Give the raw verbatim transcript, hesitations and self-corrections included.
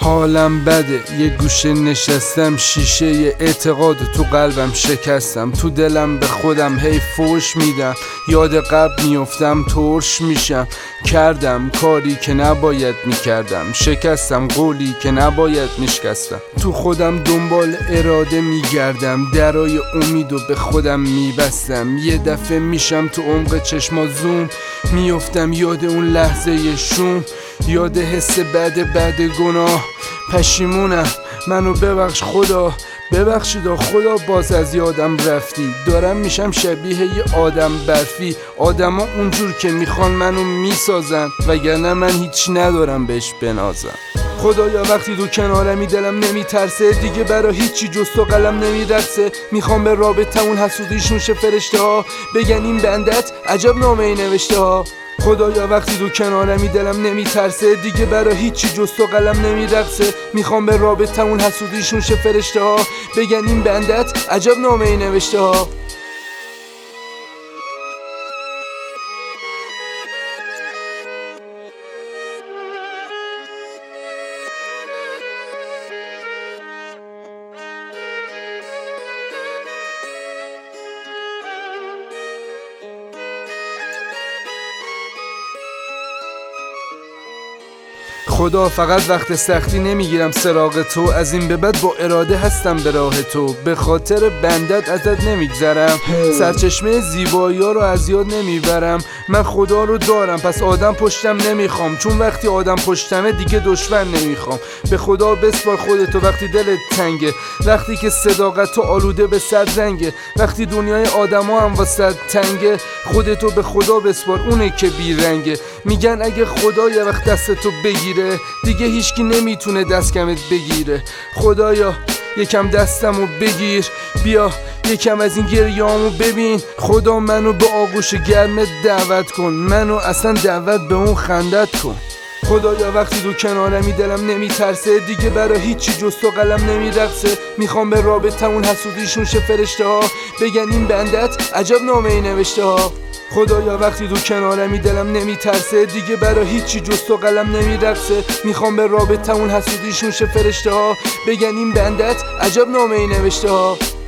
حالم بده، یه گوشه نشستم، شیشه یه اعتقاد تو قلبم شکستم. تو دلم به خودم هی فوش میدم، یاد قبل میفتم ترش میشم. کردم کاری که نباید میکردم، شکستم قولی که نباید میشکستم. تو خودم دنبال اراده میگردم، درای امیدو به خودم میبستم. یه دفعه میشم تو عمق چشما زوم، میفتم یاد اون لحظه شوم، یاد حس بد بعد گناه. پشیمونم، منو ببخش خدا، ببخشید خدا باز از یادم رفتی. دارم میشم شبیه یه آدم برفی، آدما اونجور که میخوان منو میسازن، وگرنه من هیچ ندارم بهش بنازم. خدایا وقتی تو کنارمی دلم نمیترسه، دیگه برا هیچی جز تو قلم نمیرسه. میخوام به رابطه اون حسودیشون شه فرشته ها، بگن این بندت عجب نامه ای نوشته ها. خدایا وقتی تو کنارمی دلم نمیترسه، دیگه برا هیچی جز تو قلم نمیرقصه. میخوام به رابطه اون حسودیشون شه فرشته ها، بگن این بندت عجب نامه ای نوشته ها. خدا فقط وقت سختی نمیگیرم سراغ تو، از این به بعد با اراده هستم به راه تو. به خاطر بندت ازت نمیگذرم، سرچشمه زیبایی ها رو از یاد نمیبرم. من خدا رو دارم پس آدم پشتم نمیخوام، چون وقتی آدم پشتمه دیگه دشمن نمیخوام. به خدا بسپار خودتو وقتی دلت تنگه، وقتی که صداقت تو آلوده به صد رنگه، وقتی دنیای آدم ها هم واسه تنگه. خودتو به خدا بسپار، اونه که بیرنگه. میگن اگه خدا یه وقت دستتو بگیره، دیگه هیچکی نمیتونه دست کمت بگیره. خدایا یکم دستمو بگیر، بیا یکم از این گریه‌امو ببین. خدا منو به آغوش گرمت دعوت کن، منو اصلا دعوت به اون خندت کن. خدایا وقتی تو کنارمی دلم نمیترسه، دیگه برا هیچی جز تو قلم نمیرقصه. میخوام به رابطه اون حسودیشون شه فرشته ها، بگن این بندت عجب نامه ای نوشته ها. خدایا وقتی تو کنارمی دلم نمیترسه، دیگه برا هیچی جز تو قلم نمیرقصه. میخوام به رابطه اون حسودیشون شه فرشته ها، بگن این بندت عجب نامه ای نوشته ها.